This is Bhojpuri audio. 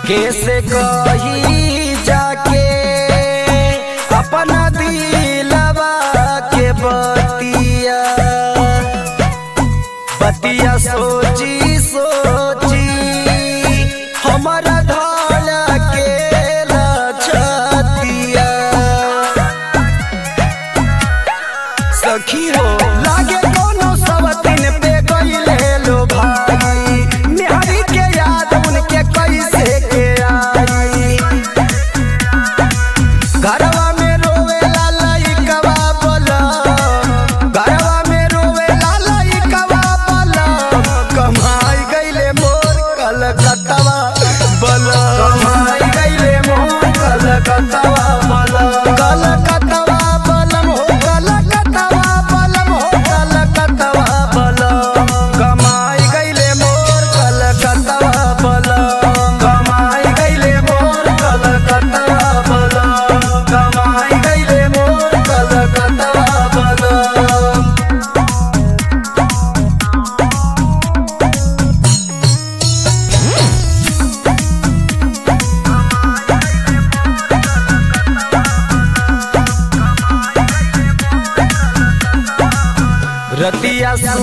कैसे कही जाके अपना दिलवा के बतिया बतिया सोची सोची हमारा ढाला के लछतिया सखी हो लागे कोनो सवतिन पे गइले लो भाई निहारी के याद उनके कैसे के आई घरवा में रोवे लालाई कवा बोला घरवा में रोवे लालाई कवा बोला कमाई गइले मोर कलकत्तावा बोला कमाई गइले मोर कलकत्तावा बोला कलकत्तावा बलम हो कलकत्तावा बलम हो कलकत्तावा बलम कमाई गइले मोर कलकत्तावा बलम कमाई गइले मोर कलकत्तावा बलम कमाई गइले मोर कलकत्तावा बलम। रतिया